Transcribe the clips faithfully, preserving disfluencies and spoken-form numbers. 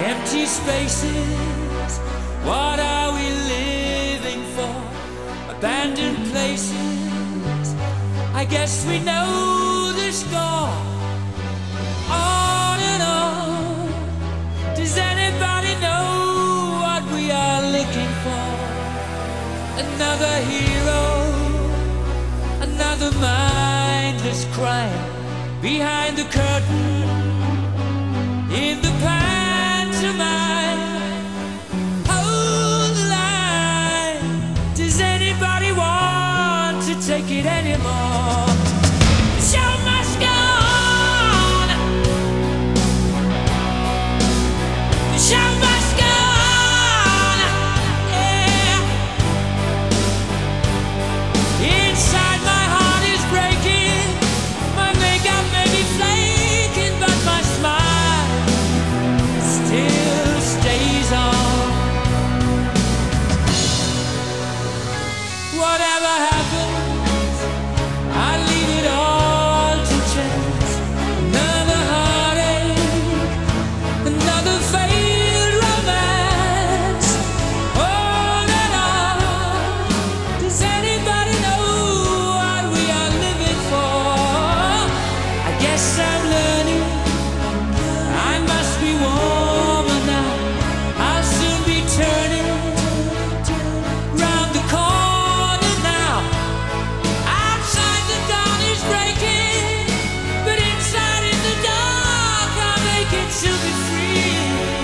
Empty spaces, what are we living for? Abandoned places, I guess we know the score. On and on, does anybody know what we are looking for? Another hero, another mindless crime behind the curtain, in the pantomime. Hold the line, does anybody want to take it anymore? The show must go on. The show must go on. Yeah. Inside my heart is breaking, my makeup may be flaking, but my smile still stays on. Whatever happens, I leave it all to chance. Another heartache, another failed romance. On and on, does anybody know what we are living for? I guess I'm learning, I must be warmer now. I'll soon be turning round the corner now. Outside the dawn is breaking, but inside in the dark I'll make it to be free.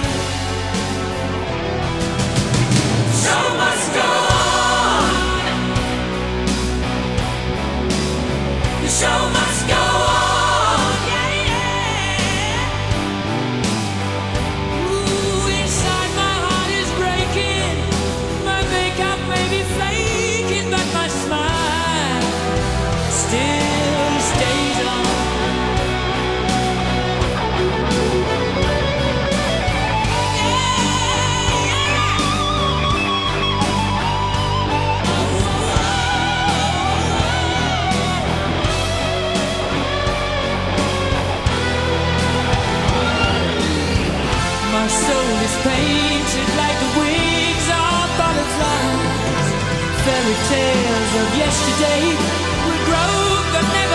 The show must go on. The show must go on. Yeah, yeah. Ooh, inside my heart is breaking, my makeup may be flaking, but my smile still stays on. My soul is painted like the wings of butterflies. Fairy tales of yesterday will grow but never